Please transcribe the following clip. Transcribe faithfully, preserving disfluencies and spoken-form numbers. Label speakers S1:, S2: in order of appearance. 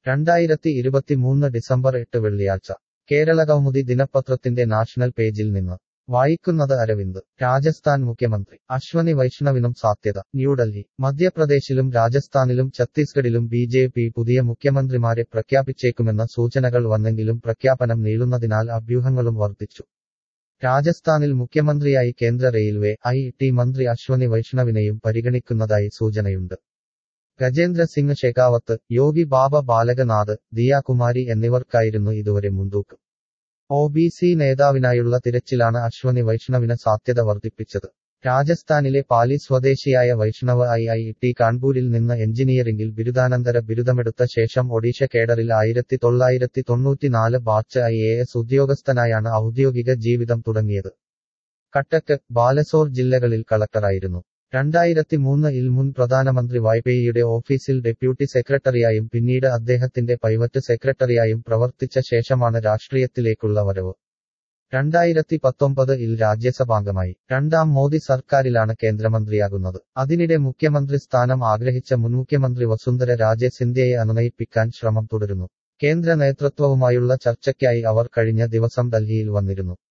S1: രണ്ടായിരത്തി ഇരുപത്തിമൂന്ന് ഡിസംബർ എട്ട് വെള്ളിയാഴ്ച കേരള കൗമുദി ദിനപത്രത്തിന്റെ നാഷണൽ പേജിൽ നിന്ന് വായിക്കുന്നത് അരവിന്ദ്. രാജസ്ഥാൻ മുഖ്യമന്ത്രി അശ്വനി വൈഷ്ണവിനും സാധ്യത. ന്യൂഡൽഹി. മധ്യപ്രദേശിലും രാജസ്ഥാനിലും ഛത്തീസ്ഗഡിലും ബി ജെ പി പുതിയ മുഖ്യമന്ത്രിമാരെ പ്രഖ്യാപിച്ചേക്കുമെന്ന സൂചനകൾ വന്നെങ്കിലും പ്രഖ്യാപനം നീളുന്നതിനാൽ അഭ്യൂഹങ്ങളും വർദ്ധിച്ചു. രാജസ്ഥാനിൽ മുഖ്യമന്ത്രിയായി കേന്ദ്ര റെയിൽവേ ഐ ടി മന്ത്രി അശ്വനി വൈഷ്ണവിനെയും പരിഗണിക്കുന്നതായി സൂചനയുണ്ട്. ഗജേന്ദ്ര സിംഗ് ഷെഖാവത്ത്, യോഗി ബാബ ബാലകനാഥ്, ദിയ കുമാരി എന്നിവർക്കായിരുന്നു ഇതുവരെ മുൻതൂക്കം. ഒ ബി സി നേതാവിനായുള്ള തിരച്ചിലാണ് അശ്വനി വൈഷ്ണവിന് സാധ്യത വർദ്ധിപ്പിച്ചത്. രാജസ്ഥാനിലെ പാലി സ്വദേശിയായ വൈഷ്ണവ് ഐ ഐ ടി കാൺപൂരിൽ നിന്ന് എഞ്ചിനീയറിംഗിൽ ബിരുദാനന്തര ബിരുദമെടുത്ത ശേഷം ഒഡീഷ കേഡറിൽ ആയിരത്തി തൊള്ളായിരത്തി തൊണ്ണൂറ്റിനാല് ബാച്ച് ഐ എ എസ് ഉദ്യോഗസ്ഥനായാണ് ഔദ്യോഗിക ജീവിതം തുടങ്ങിയത്. കട്ടക്ക്, ബാലസോർ ജില്ലകളിൽ കളക്ടറായിരുന്നു. രണ്ടായിരത്തി മൂന്നിൽ മുൻ പ്രധാനമന്ത്രി വാജ്പേയിയുടെ ഓഫീസിൽ ഡെപ്യൂട്ടി സെക്രട്ടറിയായും പിന്നീട് അദ്ദേഹത്തിന്റെ പൈവറ്റ് സെക്രട്ടറിയായും പ്രവർത്തിച്ച ശേഷമാണ് രാഷ്ട്രീയത്തിലേക്കുള്ള വരവ്. രണ്ടായിരത്തി പത്തൊമ്പതിൽ രാജ്യസഭാംഗമായി. രണ്ടാം മോദി സർക്കാരിലാണ് കേന്ദ്രമന്ത്രിയാകുന്നത്. അതിനിടെ മുഖ്യമന്ത്രി സ്ഥാനം ആഗ്രഹിച്ച മുൻമുഖ്യമന്ത്രി വസുന്ധര രാജെ സിന്ധ്യയെ അനുനയിപ്പിക്കാൻ ശ്രമം തുടരുന്നു. കേന്ദ്ര നേതൃത്വവുമായുള്ള ചർച്ചയ്ക്കായി അവർ കഴിഞ്ഞ ദിവസം ഡൽഹിയിൽ വന്നിരുന്നു.